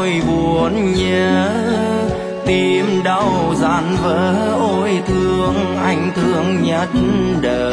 nỗi buồn nhớ, tim đau dạn vỡ ôi thương anh thương nhất đời.